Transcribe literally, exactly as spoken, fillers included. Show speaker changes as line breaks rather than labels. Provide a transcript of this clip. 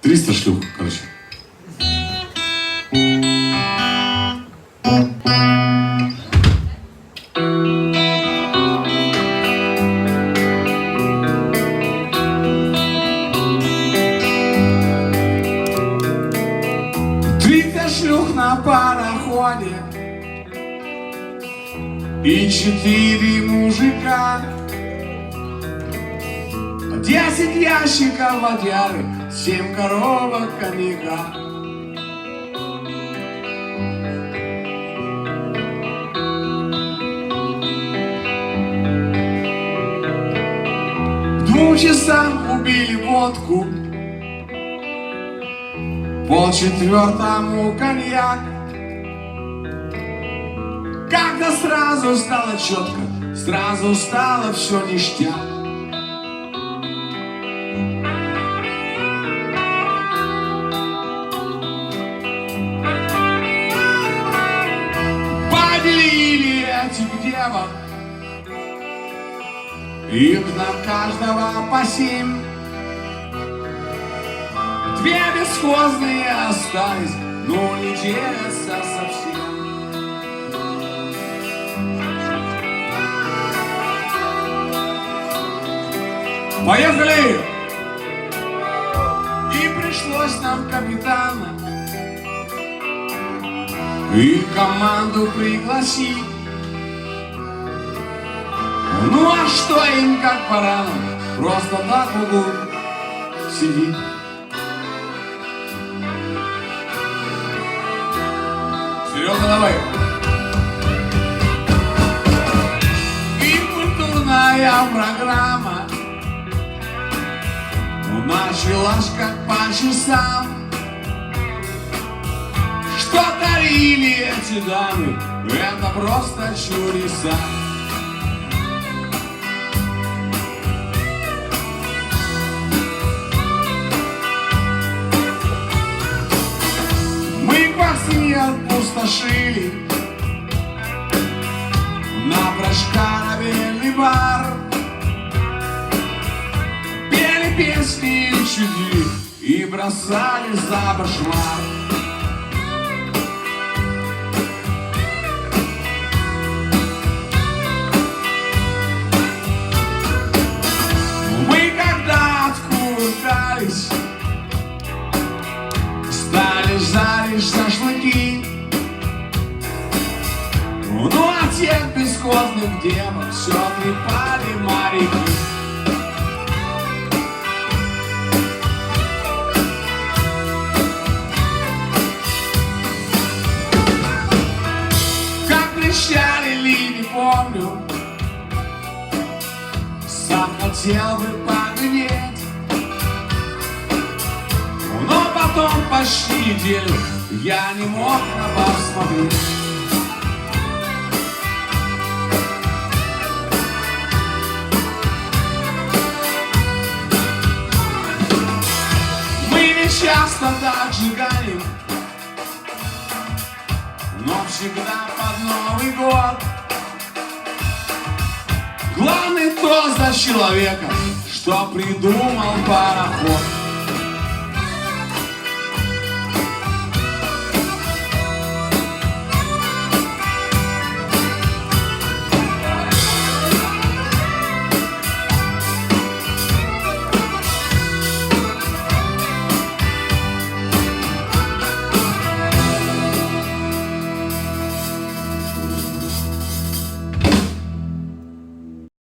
триста шлюх, короче.
триста шлюх на пароходе и четыре мужика, десять ящиков водяры, семь коробок коньяка. К двум часам убили водку, полчетвертому коньяк. Как-то сразу стало четко, сразу стало все ништяк. Поделили этих девок, их на каждого по семь. Две бесхозные остались, но не делятся совсем. Поехали! И пришлось нам капитана и команду пригласить. Ну а что им как баранам, просто так в углу сидит. Серега, давай! И культурная программа началась как по часам. Что дарили эти дамы, это просто чудеса. Мы квартиры опустошили, напрочь корабельный бар. Песни чуди и бросали за башмак. Мы когда откуркались, стали жарить шашлыки. Ну а тех бесхозных девок все трепали моряки. Ли, не помню, сам хотел бы погреть, но потом почти неделю я не мог на бар смотреть. Мы не часто так же ганим, но всегда под Новый год. Главный тост за человека, что придумал пароход.